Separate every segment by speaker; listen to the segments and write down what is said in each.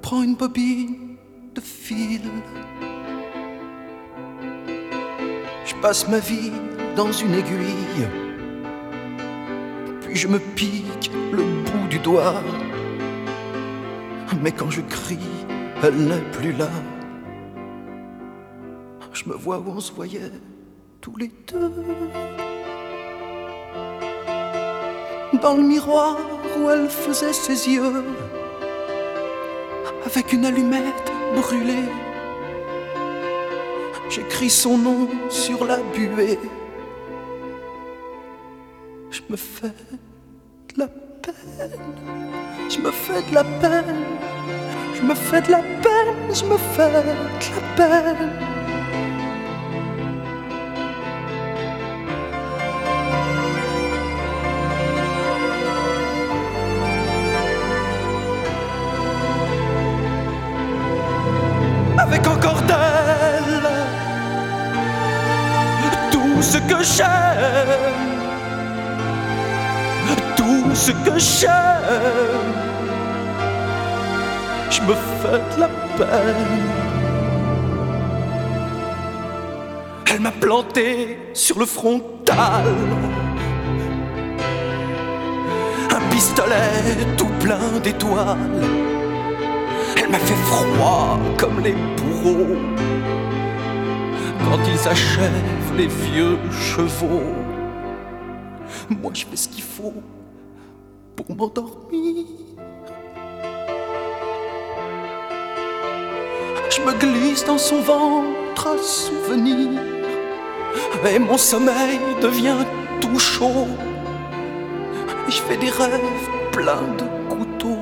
Speaker 1: prends une bobine de fil. Je passe ma vie dans une aiguille, puis je me pique le bout du doigt. Mais quand je crie, elle n'est plus là. Je me vois où on se voyait tous les deux, dans le miroir où elle faisait ses yeux, avec une allumette brûlée. J'écris son nom sur la buée. Je me fais de la peine, je me fais de la peine, je me fais de la peine, je me fais de la peine. Avec encore d'elle tout ce que j'aime, tout ce que j'aime, je me fais de la peine. Elle m'a planté sur le frontal un pistolet tout plein d'étoiles. Elle m'a fait froid comme les bourreaux quand ils achèvent les vieux chevaux. Moi je fais ce qu'il faut pour m'endormir. Je me glisse dans son ventre à souvenir, et mon sommeil devient tout chaud. Et je fais des rêves pleins de couteaux.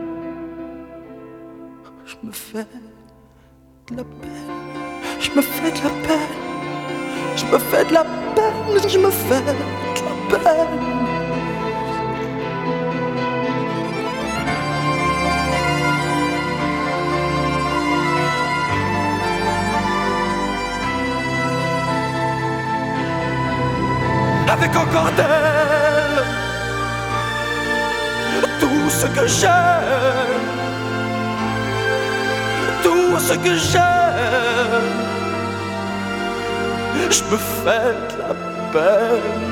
Speaker 1: Je me fais de la peine, je me fais de la peine, je me fais de la peine, je me fais de la peine. Avec encore d'elle tout ce que j'aime, tout ce que j'aime, je me fais de la peine.